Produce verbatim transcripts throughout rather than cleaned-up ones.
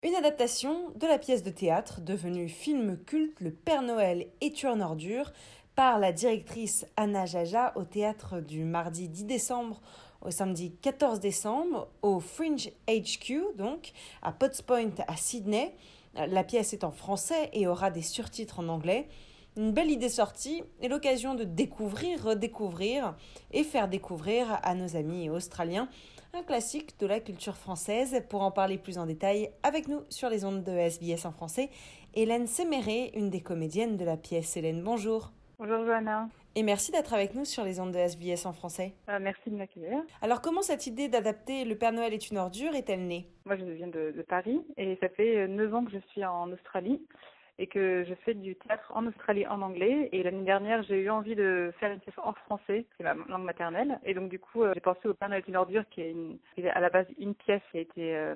Une adaptation de la pièce de théâtre devenue film culte Le Père Noël est une ordure par la directrice Anna Jaja au théâtre du mardi dix décembre au samedi quatorze décembre au Fringe H Q, donc à Potts Point à Sydney. La pièce est en français et aura des surtitres en anglais. Une belle idée sortie et l'occasion de découvrir, redécouvrir et faire découvrir à nos amis australiens un classique de la culture française. Pour en parler plus en détail avec nous sur les ondes de S B S en français, Hélène Séméré, une des comédiennes de la pièce. Hélène, bonjour. Bonjour Johanna. Et merci d'être avec nous sur les ondes de S B S en français. Euh, merci de m'accueillir. Alors comment cette idée d'adapter Le Père Noël est une ordure est-elle née ? Moi je viens de, de Paris et ça fait neuf ans que je suis en Australie et que je fais du théâtre en Australie en anglais. Et l'année dernière, j'ai eu envie de faire une pièce en français, c'est ma langue maternelle. Et donc du coup, euh, j'ai pensé au Père Noël est une ordure, qui est, une, qui est à la base une pièce qui a été euh,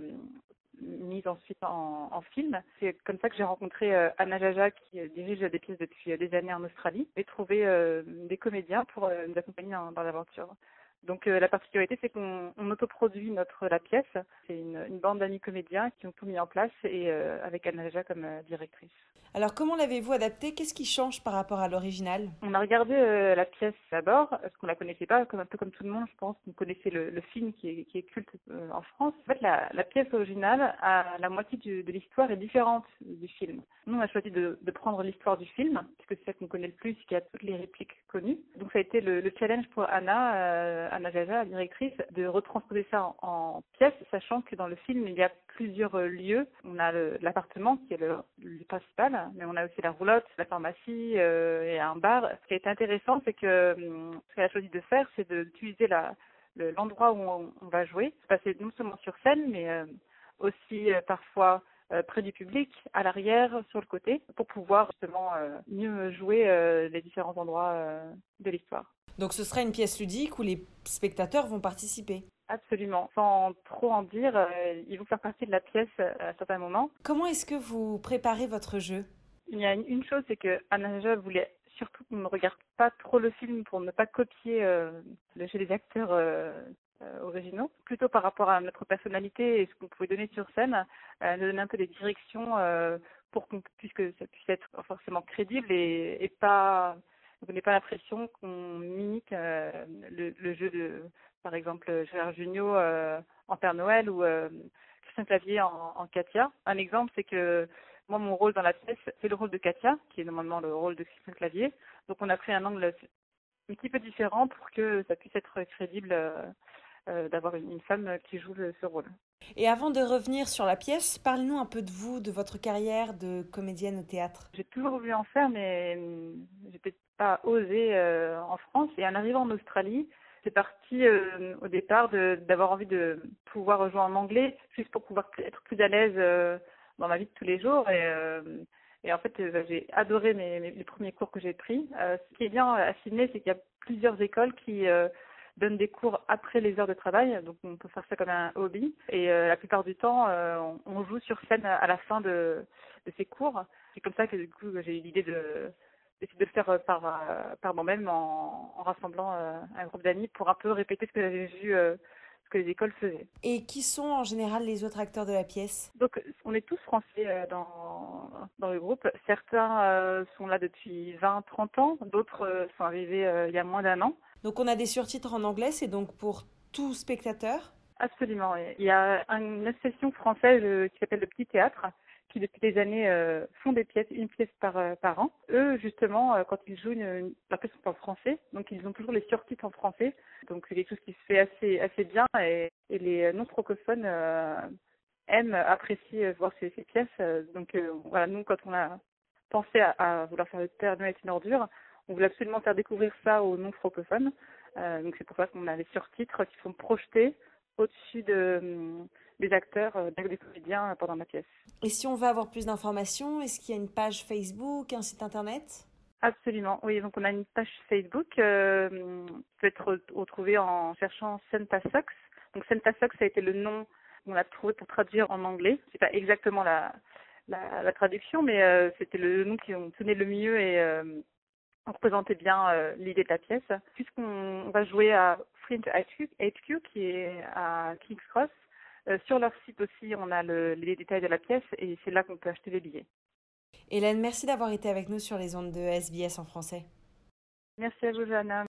mise ensuite en, en film. C'est comme ça que j'ai rencontré euh, Anna Jaja, qui euh, dirige des pièces depuis euh, des années en Australie, et trouvé euh, des comédiens pour euh, nous accompagner dans, dans l'aventure. Donc euh, la particularité, c'est qu'on on autoproduit notre la pièce. C'est une, une bande d'amis comédiens qui ont tout mis en place et euh, avec Anna Jaja comme euh, directrice. Alors comment l'avez-vous adaptée ? Qu'est-ce qui change par rapport à l'original ? On a regardé euh, la pièce d'abord, parce qu'on la connaissait pas, comme un peu comme tout le monde, je pense. On connaissait le, le film qui est, qui est culte euh, en France. En fait, la, la pièce originale, a, la moitié du, de l'histoire est différente du film. Nous, on a choisi de, de prendre l'histoire du film, puisque c'est celle qu'on connaît le plus, qui a toutes les répliques connues. Donc, ça a été le, le challenge pour Anna, euh, Anna Jaja, la directrice, de retransposer ça en, en pièce, sachant que dans le film, il y a plusieurs lieux. On a le, l'appartement, qui est le, le principal, mais on a aussi la roulotte, la pharmacie euh, et un bar. Ce qui a été intéressant, c'est que hum, ce qu'elle a choisi de faire, c'est de, d'utiliser la, le, l'endroit où on, on va jouer, se passer non seulement sur scène, mais euh, aussi euh, parfois euh, près du public, à l'arrière, sur le côté, pour pouvoir justement euh, mieux jouer euh, les différents endroits euh, de l'histoire. Donc ce sera une pièce ludique où les spectateurs vont participer. Absolument. Sans trop en dire, euh, ils vont faire partie de la pièce à certains moments. Comment est-ce que vous préparez votre jeu ? Il y a une, une chose, c'est que Anna Jaja voulait surtout qu'on ne regarde pas trop le film pour ne pas copier euh, le jeu des acteurs euh, euh, originaux, plutôt par rapport à notre personnalité et ce qu'on pouvait donner sur scène, euh, nous donner un peu des directions euh, pour qu'on puisse que ça puisse être forcément crédible et, et pas vous n'avez pas l'impression qu'on mimique euh, le, le jeu de, par exemple, Gérard Jugnot euh, en Père Noël ou euh, Christian Clavier en, en Katia. Un exemple, c'est que moi, mon rôle dans la pièce, c'est le rôle de Katia, qui est normalement le rôle de Christian Clavier. Donc, on a pris un angle un petit peu différent pour que ça puisse être crédible euh, euh, d'avoir une, une femme qui joue le, ce rôle. Et avant de revenir sur la pièce, parlez-nous un peu de vous, de votre carrière de comédienne au théâtre. J'ai toujours voulu en faire, mais j'ai peut-être pas osé euh, en France. Et en arrivant en Australie, c'est parti euh, au départ de, d'avoir envie de pouvoir jouer en anglais, juste pour pouvoir être plus à l'aise euh, dans ma vie de tous les jours. Et, euh, et en fait, euh, j'ai adoré mes, mes, les premiers cours que j'ai pris. Euh, ce qui est bien à Sydney, c'est qu'il y a plusieurs écoles qui euh, donnent des cours après les heures de travail, donc on peut faire ça comme un hobby. Et euh, la plupart du temps, euh, on, on joue sur scène à la fin de, de ces cours. C'est comme ça que du coup j'ai eu l'idée de d'essayer de le faire par par moi-même en, en rassemblant euh, un groupe d'amis pour un peu répéter ce que j'avais vu, euh, ce que les écoles faisaient. Et qui sont en général les autres acteurs de la pièce ? Donc on est tous français euh, dans dans le groupe. Certains euh, sont là depuis vingt trente ans, d'autres euh, sont arrivés euh, il y a moins d'un an. Donc on a des surtitres en anglais, c'est donc pour tout spectateur ? Absolument. Oui. Il y a une association française euh, qui s'appelle le Petit Théâtre, qui depuis des années euh, font des pièces, une pièce par, euh, par an. Eux, justement, euh, quand ils jouent une, une la pièce en français, donc ils ont toujours les surtitres en français. Donc c'est quelque chose qui se fait assez assez bien et, et les non francophones euh, aiment, apprécient voir ces, ces pièces. Donc euh, voilà, nous quand on a pensé à, à vouloir faire le Père Noël est une ordure, on voulait absolument faire découvrir ça aux non francophones. Euh, donc c'est pour ça qu'on a les surtitres qui sont projetés au-dessus de, des acteurs, euh, des comédiens pendant la pièce. Et si on veut avoir plus d'informations, est-ce qu'il y a une page Facebook, un site internet ? Absolument, oui. Donc on a une page Facebook euh, qui peut être retrouvée en cherchant Santa Sox. Donc Santa Sox, ça a été le nom qu'on a trouvé pour traduire en anglais. C'est pas exactement la, la, la traduction, mais euh, c'était le nom qui on tenait le mieux et euh, on représentait bien euh, l'idée de la pièce. Puisqu'on va jouer à Fringe H Q, qui est à King's Cross, Euh, sur leur site aussi, on a le, les détails de la pièce et c'est là qu'on peut acheter les billets. Hélène, merci d'avoir été avec nous sur les ondes de S B S en français. Merci à vous, Johanna.